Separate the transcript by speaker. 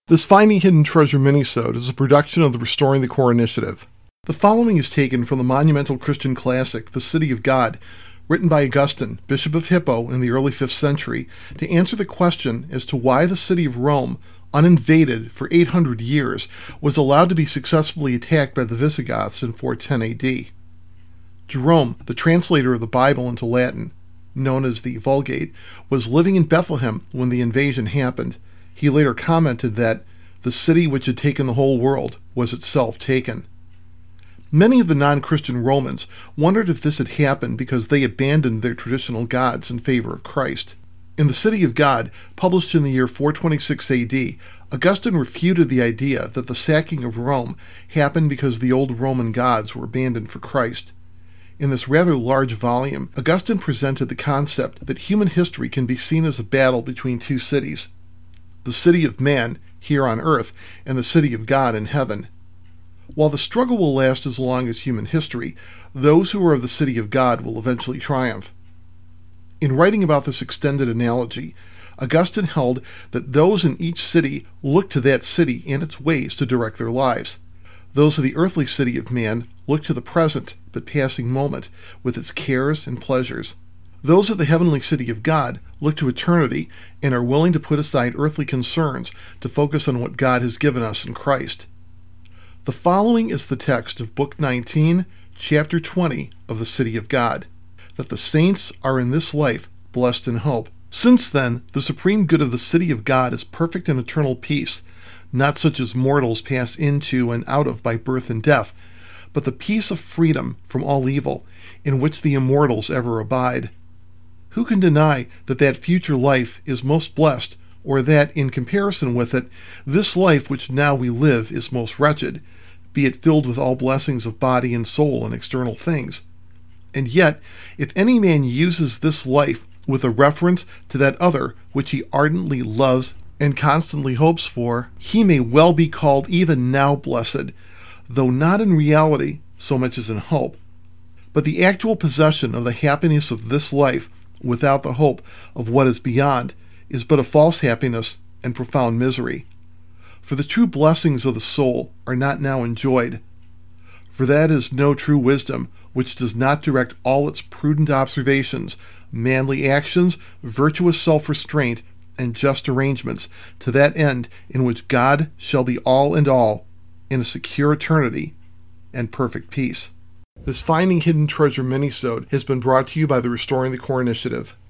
Speaker 1: This Finding Hidden Treasure minisode is a production of the Restoring the Core Initiative. The following is taken from the monumental Christian classic, The City of God, written by Augustine, Bishop of Hippo in the early 5th century, to answer the question as to why the city of Rome, uninvaded for 800 years, was allowed to be successfully attacked by the Visigoths in 410 AD. Jerome, the translator of the Bible into Latin, known as the Vulgate, was living in Bethlehem when the invasion happened. He later commented that the city which had taken the whole world was itself taken. Many of the non-Christian Romans wondered if this had happened because they abandoned their traditional gods in favor of Christ. In The City of God, published in the year 426 AD, Augustine refuted the idea that the sacking of Rome happened because the old Roman gods were abandoned for Christ. In this rather large volume, Augustine presented the concept that human history can be seen as a battle between two cities: the city of man, here on earth, and the city of God in heaven. While the struggle will last as long as human history, those who are of the city of God will eventually triumph. In writing about this extended analogy, Augustine held that those in each city look to that city and its ways to direct their lives. Those of the earthly city of man look to the present but passing moment with its cares and pleasures. Those of the heavenly city of God look to eternity and are willing to put aside earthly concerns to focus on what God has given us in Christ. The following is the text of Book 19, Chapter 20 of the City of God, that the saints are in this life blessed in hope. Since then, the supreme good of the city of God is perfect and eternal peace, not such as mortals pass into and out of by birth and death, but the peace of freedom from all evil, in which the immortals ever abide. Who can deny that that future life is most blessed, or that, in comparison with it, this life which now we live is most wretched, be it filled with all blessings of body and soul and external things? And yet, if any man uses this life with a reference to that other which he ardently loves and constantly hopes for, he may well be called even now blessed, though not in reality so much as in hope. But the actual possession of the happiness of this life without the hope of what is beyond is but a false happiness and profound misery. For the true blessings of the soul are not now enjoyed. For that is no true wisdom which does not direct all its prudent observations, manly actions, virtuous self-restraint, and just arrangements to that end in which God shall be all and all, in a secure eternity and perfect peace. This Finding Hidden Treasure minisode has been brought to you by the Restoring the Core Initiative.